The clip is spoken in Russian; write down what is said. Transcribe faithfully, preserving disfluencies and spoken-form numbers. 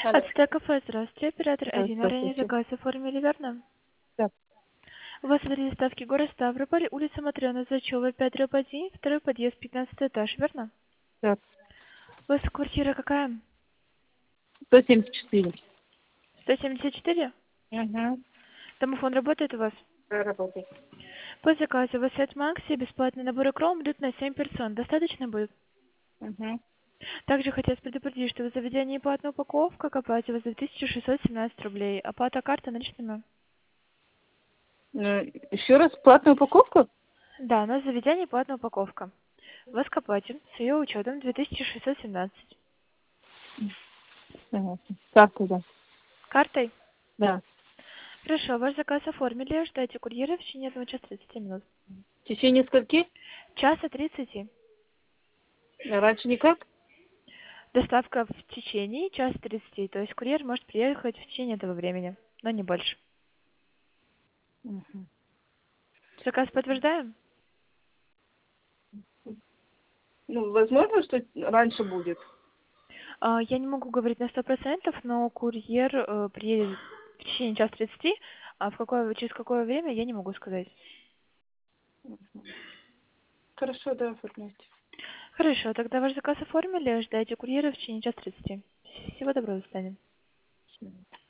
Алло. Ацтек кафе, здравствуйте. Оператор Да, один. Ранее здравствуйте. заказ оформили, верно? Да. У вас в доставки город Ставрополь, улица Матрёна Зачёва, пять дробь один, второй подъезд, пятнадцатый этаж, верно? Да. У вас квартира какая? сто семьдесят четыре. сто семьдесят четыре? Угу. Домофон работает у вас? Да, работает. По заказу у вас от Макси бесплатный набор икром идут на семь персон. Достаточно будет? Угу. Также хотелось предупредить, что в заведении платная упаковка к оплате у вас две тысячи шестьсот семнадцать рублей. Оплата карта наличными. Ну, еще раз, платную упаковку? Да, у нас в заведении платная упаковка. У вас к оплате с ее учетом две тысячи шестьсот семнадцать. Понятно. Как туда? Картой? Да. Хорошо, ваш заказ оформили. Ждайте курьера в течение одного часа тридцати минут. В течение скольки? Часа тридцати. Раньше никак? Доставка в течение часа тридцати. То есть курьер может приехать в течение этого времени, но не больше. Угу. Заказ подтверждаем? Ну, возможно, что раньше будет. А, я не могу говорить на сто процентов, но курьер э, приедет в течение часа тридцати, а в какое, через какое время, я не могу сказать. Хорошо, да, оформляйте. Хорошо, тогда ваш заказ оформили. Ждайте курьера в течение часа тридцати. Всего доброго, до свидания.